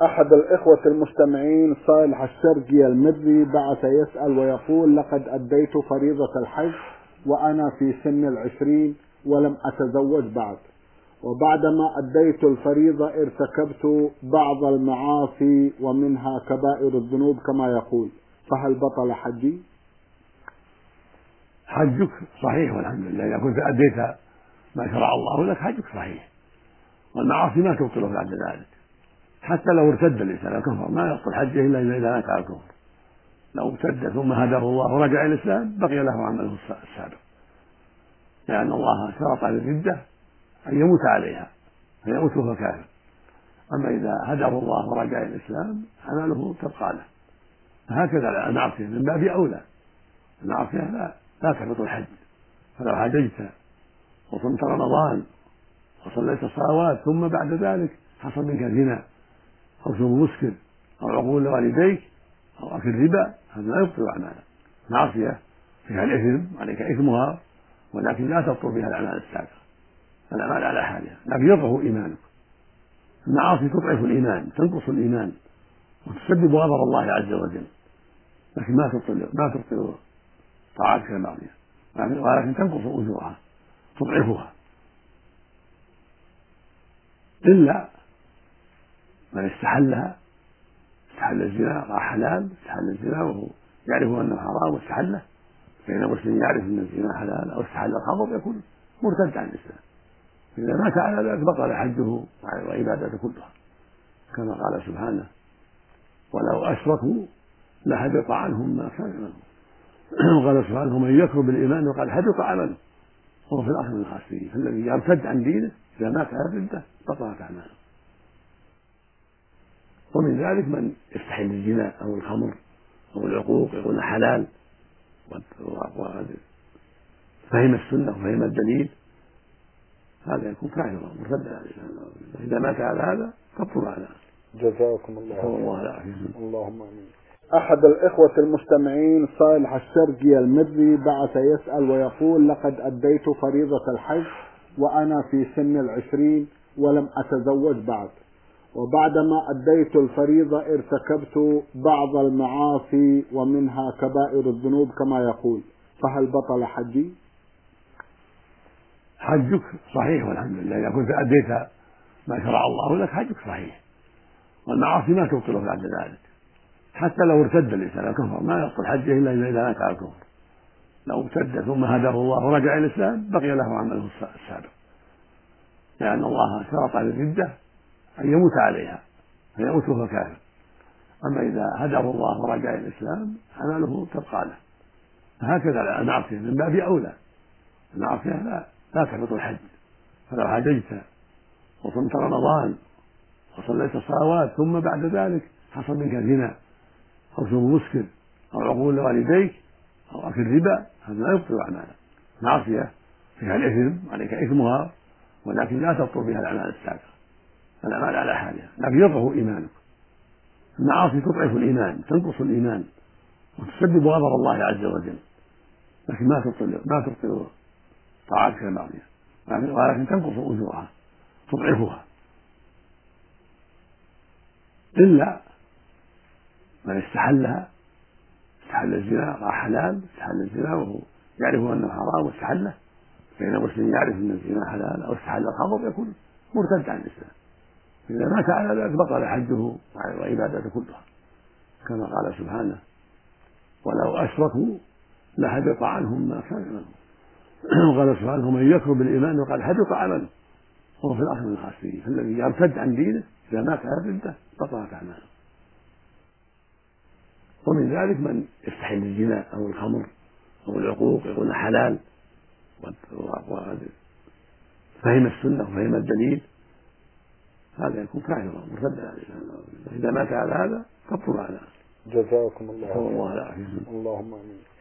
أحد الإخوة المستمعين صالح الشرقي المدري بعث يسأل ويقول: لقد أديت فريضة الحج وأنا في سن 20 ولم أتزوج بعد، وبعدما أديت الفريضة ارتكبت بعض المعاصي ومنها كبائر الذنوب كما يقول، فهل بطل حجي؟ حجك صحيح والحمد لله. إذا كنت أديت ما شرع الله لك حجك صحيح، والمعاصي ما تبطله بعد ذلك. حتى لو ارتد الإنسان الكفر ما يبطل حجه إلا إذا مات على الكفر. لو ارتد ثم هداه الله ورجع إلى الإسلام بقي له عمله السابق، لأن الله شرط للردة أن يموت عليها فيموت وهو كافر. أما إذا هداه الله ورجع إلى الإسلام عمله تبقى له. فهكذا المعصية من باب أولى، المعصية لا تحبط الحج. فلو حججت وصمت رمضان وصليت الصلوات ثم بعد ذلك حصل منك زنا أو شرب مسكر أو عقول لوالديك أو أكل ربا، هذا لا يبطل أعمالك. معصية فيها الإثم عليك إثمها، ولكن لا تبطل بها الأعمال السابقة. الأعمال على حالها، لكن يضعف إيمانك. المعاصي تضعف الإيمان، تنقص الإيمان وتسبب غضب الله عز وجل، لكن ما تبطل طاعتك الماضية، ولكن تنقص أجورها تضعفها. إلا من استحل الزنا راح حلال، استحل الزنا وهو يعرف أنه حرام واستحله، فإن المسلم يعرف أن الزنا حلال أو استحل الخمر يكون مرتد عن الإسلام. إذا مات على ذلك بطل حجه وعبادته كلها، كما قال سبحانه: ولو أشركوا لحبط عنهم ما كانوا يعملون. وقال سبحانه: من يكفر بالإيمان وقد حبط عمله وهو في الآخرة من الخاسرين. فالذي يرتد عن دينه إذا مات على الردة بطلت أعماله. ومن ذلك من يستحل الزنا أو الخمر أو العقوق يقول حلال وفهم السنة وفهم الدليل، هذا يكون كافرا مرتدا عن الإسلام. إذا مات على هذا تبطل أعماله. جزاكم الله خيرا. الله لا اللهم آمين. أحد الإخوة المستمعين صالح الشرقي المدري بعث يسأل ويقول: لقد أديت فريضة الحج وأنا في سن 20 ولم أتزوج بعد، وبعدما أديت الفريضة ارتكبت بعض المعاصي ومنها كبائر الذنوب كما يقول، فهل بطل حجي؟ حجك صحيح والحمد لله. إذا كنت أديت ما شرع الله لك حجك صحيح، والمعاصي ما تبطله بعد ذلك. حتى لو ارتد الإنسان الكفر ما يبطل حجه إلا إذا مات على الكفر. لو ارتد ثم هداه الله ورجع إلى الإسلام بقي له عمله السابق، لأن الله شرط للردة أن يموت عليها فيموت وهو كافر. أما إذا هداه الله ورجع إلى الإسلام عمله تبقى له. فهكذا المعصية من باب أولى، المعصية لا تحبط الحج. فلو حججت وصمت رمضان وصليت الصلوات ثم بعد ذلك حصل منك زنا أو شرب مسكر أو عقول لوالديك أو أكل ربا، هذا لا يبطل أعمالك. معصية فيها الإثم عليك إثمها، ولكن لا تبطل بها الأعمال السابقة. الأعمال على حالها، لكن يضعف إيمانك. المعاصي تضعف الإيمان، تنقص الإيمان وتسبب غضب الله عز وجل، لكن ما تبطل طاعتك الماضية، ولكن تنقص أجورها تضعفها. إلا من استحل الزنا راح حلال، استحل الزنا وهو يعرف أنه حرام واستحله، فإن المسلم يعرف أن الزنا حلال أو استحل الخمر يكون مرتد عن الإسلام. إذا مات على ذلك بطل حجه وعبادته كلها، كما قال سبحانه: ولو أشركوا لحبط عنهم ما كانوا يعملون. وقال سبحانه: من يكفر بالإيمان وقد حبط عمله وهو في الآخرة من الخاسرين. فالذي يرتد عن دينه إذا مات على الردة بطلت أعماله. ومن ذلك من يستحل الزنا أو الخمر أو العقوق يقول حلال وفهم السنة وفهم الدليل، هذا يكون كافرا مرتدا عن الإسلام. إذا مات على هذا تبطل أعماله. جزاكم الله خيرا. الله لا اللهم آمين.